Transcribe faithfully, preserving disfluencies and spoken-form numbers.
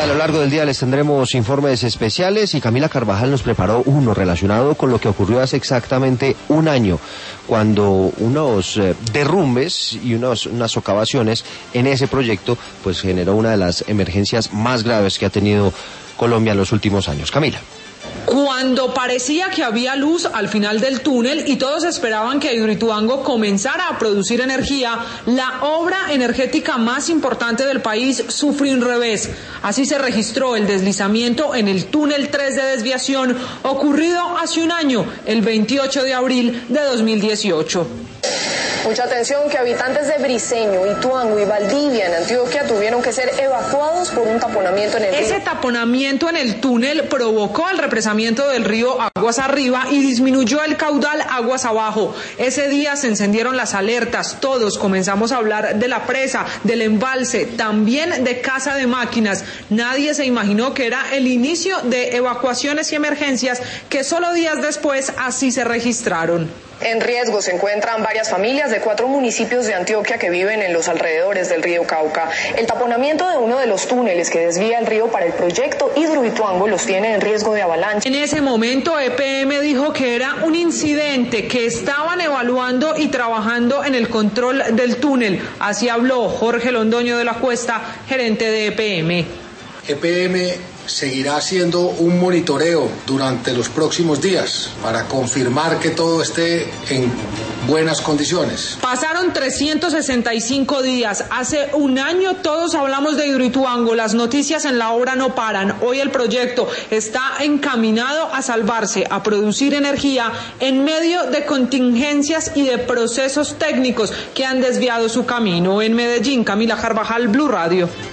a lo largo del día les tendremos informes especiales y Camila Carvajal nos preparó uno relacionado con lo que ocurrió hace exactamente un año, cuando unos eh, derrumbes y unos, unas socavaciones en ese proyecto pues generó una de las emergencias más graves que ha tenido Colombia en los últimos años. Camila. Cuando parecía que había luz al final del túnel y todos esperaban que Hidroituango comenzara a producir energía, la obra energética más importante del país sufrió un revés. Así se registró el deslizamiento en el túnel tres de desviación ocurrido hace un año, el veintiocho de abril de dos mil dieciocho. Mucha atención, que habitantes de Briceño, Ituango y Valdivia en Antioquia tuvieron que ser evacuados por un taponamiento en el río. Ese taponamiento en el túnel provocó el represamiento del río aguas arriba y disminuyó el caudal aguas abajo. Ese día se encendieron las alertas, todos comenzamos a hablar de la presa, del embalse, también de casa de máquinas. Nadie se imaginó que era el inicio de evacuaciones y emergencias que solo días después así se registraron. En riesgo se encuentran varias familias de cuatro municipios de Antioquia que viven en los alrededores del río Cauca. El taponamiento de uno de los túneles que desvía el río para el proyecto Hidroituango los tiene en riesgo de avalancha. En ese momento E P M dijo que era un incidente, que estaban evaluando y trabajando en el control del túnel. Así habló Jorge Londoño de la Cuesta, gerente de E P M. E P M seguirá haciendo un monitoreo durante los próximos días para confirmar que todo esté en buenas condiciones. Pasaron trescientos sesenta y cinco días. Hace un año todos hablamos de Hidroituango. Las noticias en la obra no paran. Hoy el proyecto está encaminado a salvarse, a producir energía en medio de contingencias y de procesos técnicos que han desviado su camino. En Medellín, Camila Carvajal, Blue Radio.